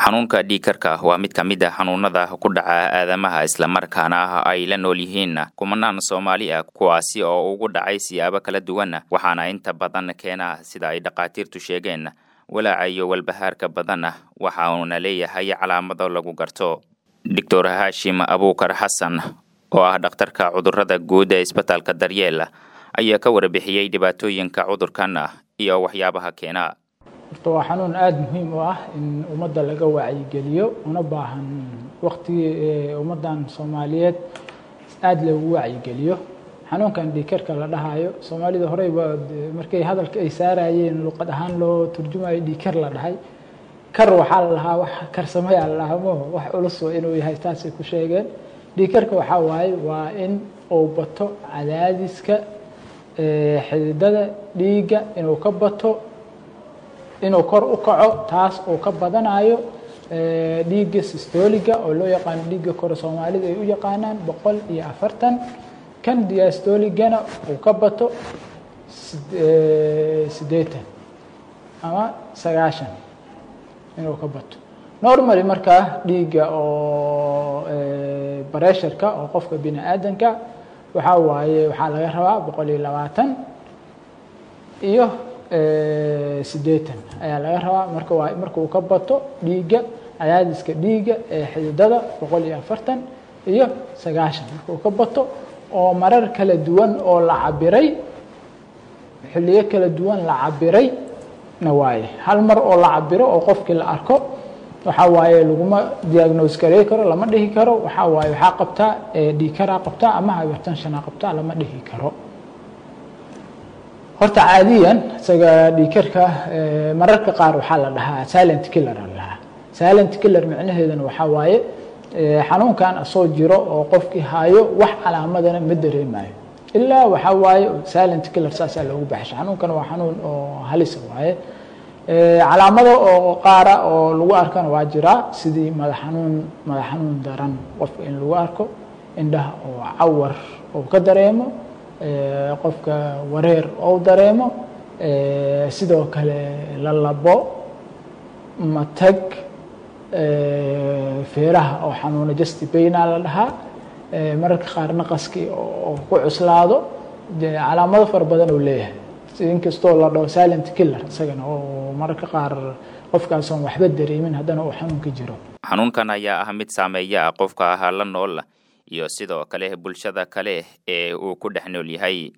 xanuunka dhiigkarka waa mid ka mid ah xanuunada ku dhaca aadamaha isla markaana ay la nool yihiin kumanaan Soomaali ah kuwaasi oo ugu dhacay siyaabo kala duwan waxaana inta badan keena sida ay dhaqaatiirtu sheegeen walaaca iyo walbahaarka badan waxa uu leeyahay calaamado lagu garto. Dr. Hashim Abuukar Xasan oo ah dhakhtarka cudurrada guud ee isbitaalka Daryeel ayaa ka warbixiyay dhibaatooyinka cudurkan iyo waxyaabaha keena. waa xanuun aad muhiim u ah in ummadda laga wacyigeliyo una baahan waqti ummadan Soomaaliyeed aad loogu wacyigeliyo xanuunkan dhiigkarka la dhahayo Soomaalida horey markay hadalka ay saarayeen luqad ahaan loo turjumayo dhiigkar la dhahay kar waxa la lahaa wax karsamay allahmo wax culus inuu yahay taas ay ku sheegeen dhiigkarka waxa waaye waa in uu bato cadaadiska xididada dhiigga inuu ka bato inuu kor u kaco taas oo ka badanayo dhiigga systoliga oo loo yaqaan dhiigga kor Soomaalida ay u yaqaanaan 140 kan diastoligana uu ka bato 80 ama 90 inuu ka bato normally marka dhiigga oo pressure-ka oo qofka bini'aadanka waxa waaye waxa laga rabaa 120 iyo 80 ayaa laga rabaa marka uu ka bato dhiigga cadaadiska dhiigga ee xididada 140 iyo 90 marka uu ka bato oo marar kala duwan oo la cabiray xilliyo kala duwan la cabiray na waaye hal mar oo la cabiro oo qofkii la arko waxa waaye laguma diagnose gareey karo lama dhihi karo waxa waaye waxa qabtaa dhiigkar qabtaa ama hypertension qabtaa lama dhihi karo. horta caadiyan isaga dhiigkarka mararka qaar waxa la dhahaa silent killer la silent killer macnaheedu waxa waaye xanuunkan soo jiro oo qofkii haayo wax calaamadana ma dareemayo ilaa waxa waaye silent killer saas loogu baxsho xanuunkan waa xanuun oo halis waaye calaamado oo qaar oo lagu arkan waa jira sidii madax xanuun daran qofka in lagu arko indhaha oo cawar oo ka dareemo qofka wareer oo dareemo sidoo kale la labo matag feeraha oo xanuuna just pain la dhahaa mararka qaar naqaski oo ku cuslaado calaamado far badan oo leeyahay inkastoo la dhaho silent killer isagana oo mararka qaar qofkaas oo waxba dareemin haddana uu xanuunka jiro. xanuunkan ayaa ah mid saameeya qofka la nool iyo sidoo kale bulshada kale ee uu ku dhex nool yahay.